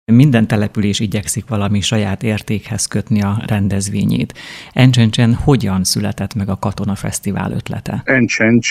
Minden település igyekszik valami saját értékhez kötni a rendezvényét. Encsencsen hogyan született meg a Katona Fesztivál ötlete? Encsencs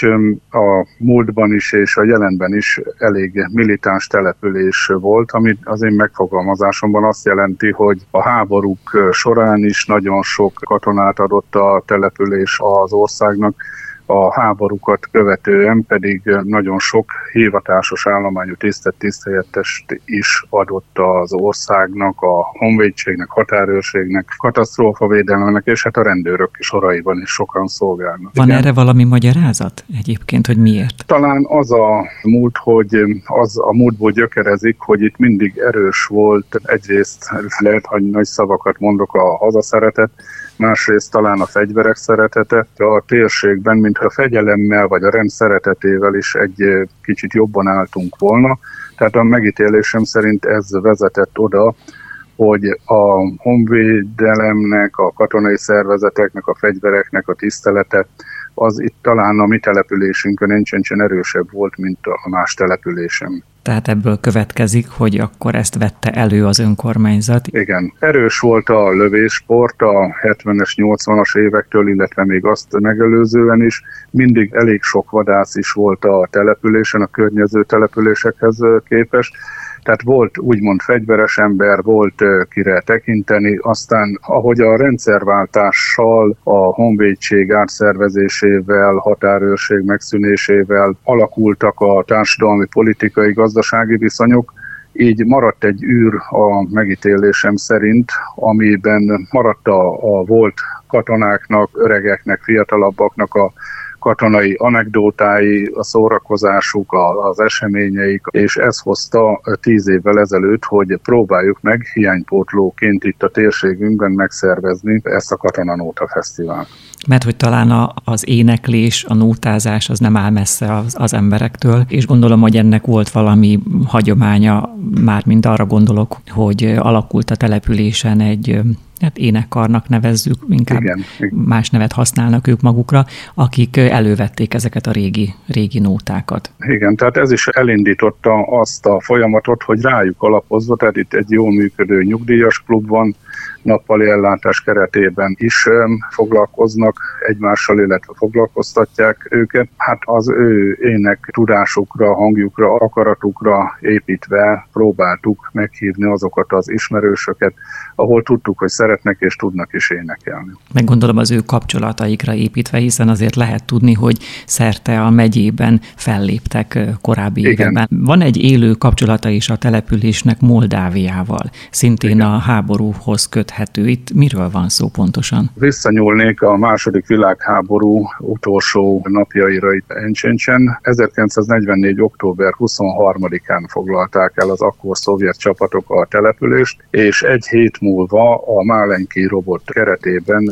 a múltban is és a jelenben is elég militáns település volt, ami az én megfogalmazásomban azt jelenti, hogy a háborúk során is nagyon sok katonát adott a település az országnak, a háborúkat követően pedig nagyon sok hivatásos állományú tiszthelyettest is adott az országnak, a honvédségnek, határőrségnek, katasztrófavédelemnek, és hát a rendőrök soraiban is sokan szolgálnak. Van erre valami magyarázat egyébként, hogy miért? Talán az a múlt, hogy az a múltból gyökerezik, hogy itt mindig erős volt, egyrészt lehet, hogy nagy szavakat mondok, a hazaszeretet, másrészt talán a fegyverek szeretete. A térségben, mintha fegyelemmel vagy a rend szeretetével is egy kicsit jobban álltunk volna. Tehát a megítélésem szerint ez vezetett oda, hogy a honvédelemnek, a katonai szervezeteknek, a fegyvereknek a tisztelete, az itt talán a mi településünkön Encsencsen erősebb volt, mint a más településem. Tehát ebből következik, hogy akkor ezt vette elő az önkormányzat. Igen. Erős volt a lövéssport a 70-es, 80-as évektől, illetve még azt megelőzően is. Mindig elég sok vadász is volt a településen, a környező településekhez képest. Tehát volt úgymond fegyveres ember, volt kire tekinteni, aztán ahogy a rendszerváltással, a honvédség átszervezésével, határőrség megszűnésével alakultak a társadalmi, politikai, gazdasági viszonyok, így maradt egy űr a megítélésem szerint, amiben maradt a volt katonáknak, öregeknek, fiatalabbaknak a katonai anekdótái, a szórakozásuk, az eseményeik, és ez hozta 10 évvel ezelőtt, hogy próbáljuk meg hiánypótlóként itt a térségünkben megszervezni ezt a Katonanóta Fesztivált. Mert hogy talán az éneklés, a nótázás az nem áll messze az emberektől, és gondolom, hogy ennek volt valami hagyománya, mármint arra gondolok, hogy alakult a településen egy énekkarnak nevezzük, inkább igen. Más nevet használnak ők magukra, akik elővették ezeket a régi nótákat. Igen, tehát ez is elindította azt a folyamatot, hogy rájuk alapozva, tehát itt egy jól működő nyugdíjas klub van, nappali ellátás keretében is foglalkoznak egymással, illetve foglalkoztatják őket. Hát az ő ének tudásukra, hangjukra, akaratukra építve próbáltuk meghívni azokat az ismerősöket, ahol tudtuk, hogy szeretnek és tudnak is énekelni. Meggondolom az ő kapcsolataikra építve, hiszen azért lehet tudni, hogy szerte a megyében felléptek korábbi években. Van egy élő kapcsolata is a településnek Moldáviával, szintén igen. A háborúhoz köthető. Itt miről van szó pontosan? Visszanyúlnék a második világháború utolsó napjaira itt Encsencsen. 1944. október 23-án foglalták el az akkor szovjet csapatok a települést, és egy hét múlva a Málenki robot keretében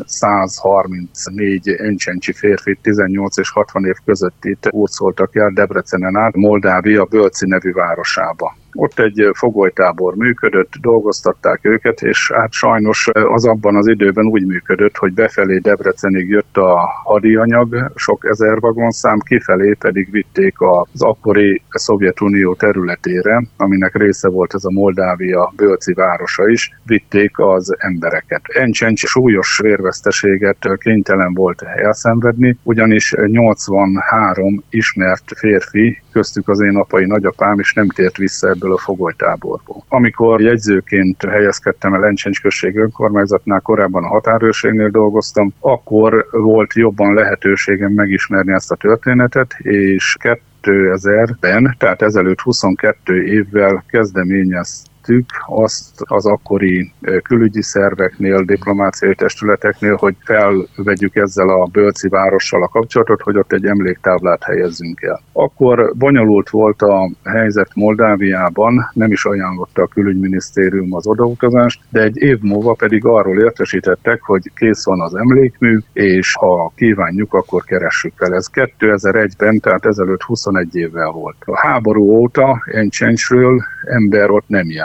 134 encsencsi férfit 18 és 60 év közöttit hurcoltak el Debrecenen át Moldávia Bölci nevű városába. Ott egy fogolytábor működött, dolgoztatták őket, és hát sajnos az abban az időben úgy működött, hogy befelé Debrecenig jött a hadianyag, sok ezer vagonszám, kifelé pedig vitték az akkori Szovjetunió területére, aminek része volt ez a Moldávia Bölci városa is, vitték az embereket. Encsencs súlyos vérveszteséget kénytelen volt elszenvedni, ugyanis 83 ismert férfi, köztük az én apai nagyapám is nem tért vissza ebből a fogolytáborból. Amikor jegyzőként helyezkedtem el Encsencs község önkormányzatnál, korábban a határőrségnél dolgoztam, akkor volt jobban lehetőségem megismerni ezt a történetet, és 2000-ben, tehát ezelőtt 22 évvel kezdeményeztem azt az akkori külügyi szerveknél, diplomáciai testületeknél, hogy felvegyük ezzel a Bölci várossal a kapcsolatot, hogy ott egy emléktáblát helyezzünk el. Akkor bonyolult volt a helyzet Moldáviában, nem is ajánlotta a külügyminisztérium az odautazást, de egy év múlva pedig arról értesítettek, hogy kész van az emlékmű, és ha kívánjuk, akkor keressük fel. Ez 2001-ben, tehát ezelőtt 21 évvel volt. A háború óta Encsencsről ember ott nem járt.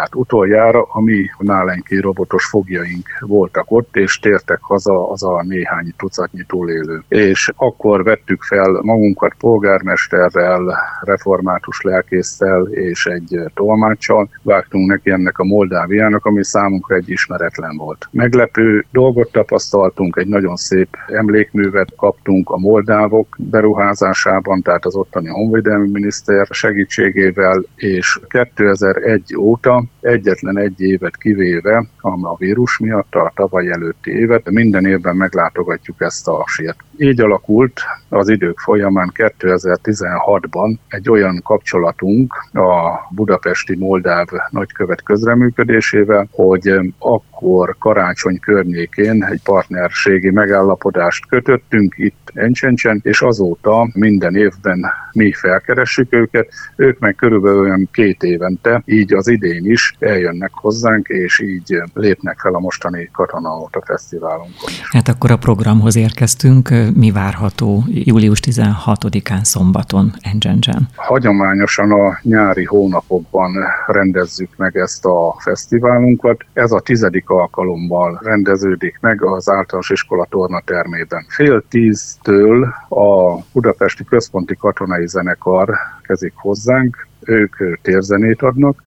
Tehát utoljára a mi nálenki robotos fogjaink voltak ott, és tértek haza az a néhány tucatnyi túlélő. És akkor vettük fel magunkat polgármesterrel, református lelkésszel és egy tolmáccsal, vágtunk neki ennek a Moldáviának, ami számunkra egy ismeretlen volt. Meglepő dolgot tapasztaltunk, egy nagyon szép emlékművet kaptunk a moldávok beruházásában, tehát az ottani honvédelmi miniszter segítségével, és 2001 óta egyetlen egy évet kivéve, a vírus miatt, a tavaly előtti évet, minden évben meglátogatjuk ezt a sírt. Így alakult az idők folyamán 2016-ban egy olyan kapcsolatunk a budapesti moldáv nagykövet közreműködésével, hogy akkor karácsony környékén egy partnerségi megállapodást kötöttünk itt Encsencsen, és azóta minden évben mi felkeressük ők meg körülbelül olyan 2 évente, így az idén is eljönnek hozzánk, és így lépnek fel a mostani Katonaóta Fesztiválunkon. Hát akkor a programhoz érkeztünk. Mi várható július 16-án szombaton Encsencsen? Hagyományosan a nyári hónapokban rendezzük meg ezt a fesztiválunkat. Ez a 10. alkalommal rendeződik meg az általános iskola tornatermében. 9:30-től a Budapesti Központi Katonai Zenekar kezik hozzánk, ők térzenét adnak.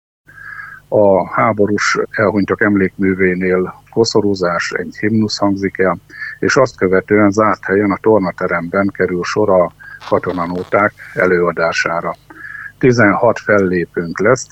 A háborús elhunytak emlékművénél koszorúzás, egy himnusz hangzik el, és azt követően zárt helyen a tornateremben kerül sor a katonanóták előadására. 16 fellépőnk lesz,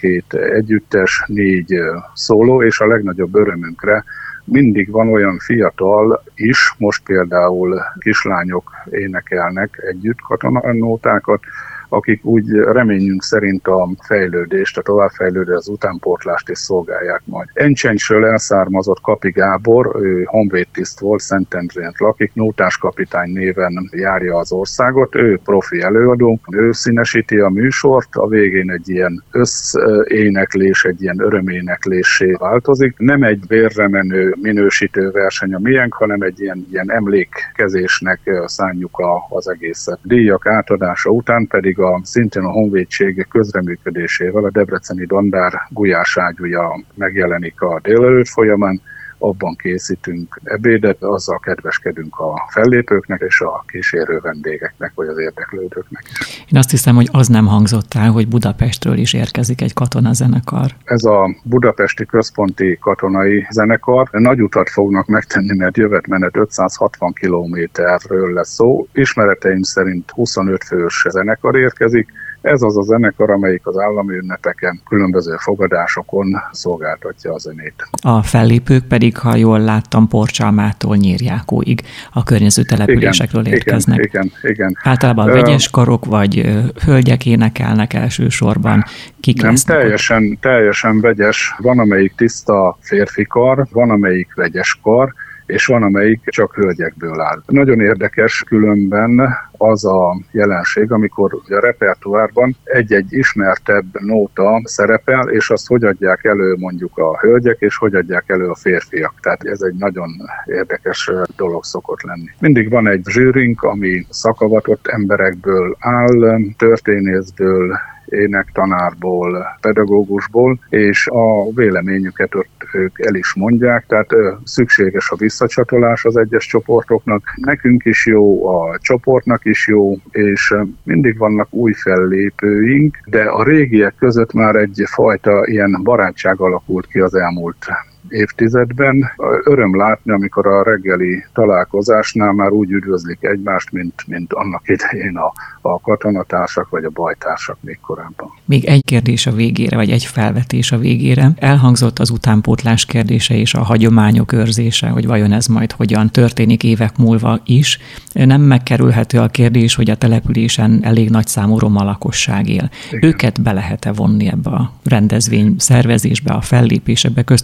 12 együttes, 4 szóló, és a legnagyobb örömünkre mindig van olyan fiatal is, most például kislányok énekelnek együtt katonanótákat, akik úgy reményünk szerint a fejlődést, a továbbfejlődést, az utánpótlást is szolgálják majd. Encsencsről elszármazott Kapi Gábor, ő honvédtiszt volt, Szentendrén lakik, nótáskapitány néven járja az országot, ő profi előadó, ő színesíti a műsort, a végén egy ilyen összéneklés, egy ilyen öröméneklésé változik. Nem egy vérre menő minősítő verseny a miénk, hanem egy ilyen emlékkezésnek szánjuk az egészet. Díjak átadása után pedig szintén a honvédség közreműködésével a debreceni dandár Gulyás ágyúja megjelenik a délelőtt folyamán, abban készítünk ebédet, azzal kedveskedünk a fellépőknek és a kísérő vendégeknek, vagy az érdeklődőknek is. Én azt hiszem, hogy az nem hangzott el, hogy Budapestről is érkezik egy katonazenekar. Ez a Budapesti Központi Katonai Zenekar nagy utat fognak megtenni, mert jövetmenet 560 kilométerről lesz szó. Ismereteim szerint 25 fős zenekar érkezik. Ez az a zenekar, amelyik az állami ünnepeken, különböző fogadásokon szolgáltatja a zenét. A fellépők pedig, ha jól láttam, Porcsalmától Nyírjákóig a környező településekről érkeznek. Igen. Általában vegyes karok vagy hölgyek énekelnek elsősorban. Kik nem, lesznek? teljesen vegyes. Van, amelyik tiszta férfi kar, van, amelyik vegyes kar, és van, amelyik csak hölgyekből áll. Nagyon érdekes különben az a jelenség, amikor a repertoárban egy-egy ismertebb nóta szerepel, és azt hogy adják elő mondjuk a hölgyek, és hogy adják elő a férfiak. Tehát ez egy nagyon érdekes dolog szokott lenni. Mindig van egy zsűrink, ami szakavatott emberekből áll, történészből, énektanárból, pedagógusból, és a véleményüket ott ők el is mondják, tehát szükséges a visszacsatolás az egyes csoportoknak. Nekünk is jó, a csoportnak is jó, és mindig vannak új fellépőink, de a régiek között már egyfajta ilyen barátság alakult ki az elmúlt évtizedben. Öröm látni, amikor a reggeli találkozásnál már úgy üdvözlik egymást, mint annak idején a katonatársak vagy a bajtársak még korábban. Még egy kérdés a végére, vagy egy felvetés a végére. Elhangzott az utánpótlás kérdése és a hagyományok őrzése, hogy vajon ez majd hogyan történik évek múlva is. Nem megkerülhető a kérdés, hogy a településen elég nagy számú roma lakosság él. Igen. Őket be lehet-e vonni ebbe a rendezvény szervezésbe, a fellépésekbe? Köztudott, hogy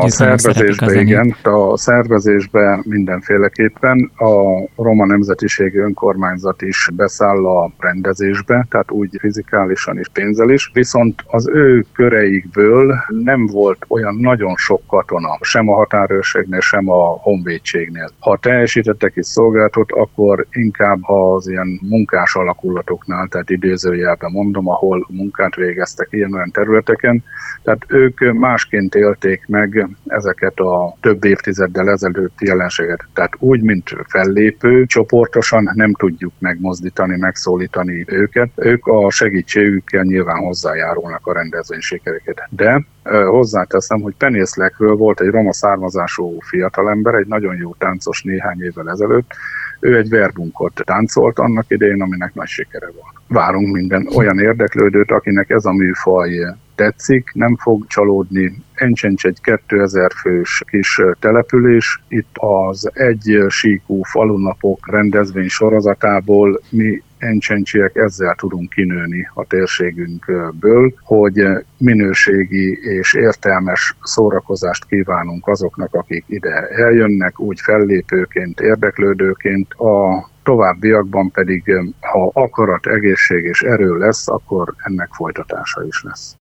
Igen, a szervezésben mindenféleképpen a roma nemzetiségi önkormányzat is beszáll a rendezésbe, tehát úgy fizikálisan és pénzzel is, viszont az ő köreikből nem volt olyan nagyon sok katona, sem a határőrségnél, sem a honvédségnél. Ha teljesítettek is szolgálatot, akkor inkább az ilyen munkás alakulatoknál, tehát idézőjelben mondom, ahol munkát végeztek ilyen-olyan területeken, tehát ők másként élték meg ezeket a több évtizeddel ezelőtti jelenséget. Tehát úgy, mint fellépő, csoportosan nem tudjuk megmozdítani, megszólítani őket. Ők a segítségükkel nyilván hozzájárulnak a rendezvény sikereket. De hozzáteszem, hogy Penészlekről volt egy roma származású fiatalember, egy nagyon jó táncos néhány évvel ezelőtt. Ő egy verbunkot táncolt annak idején, aminek nagy sikere volt. Várunk minden olyan érdeklődőt, akinek ez a műfaj tetszik, nem fog csalódni. Encsencs egy 2000 fős kis település. Itt az egy síkú falunapok rendezvény sorozatából mi encsencsiek ezzel tudunk kinőni a térségünkből, hogy minőségi és értelmes szórakozást kívánunk azoknak, akik ide eljönnek, úgy fellépőként, érdeklődőként. A továbbiakban pedig, ha akarat, egészség és erő lesz, akkor ennek folytatása is lesz.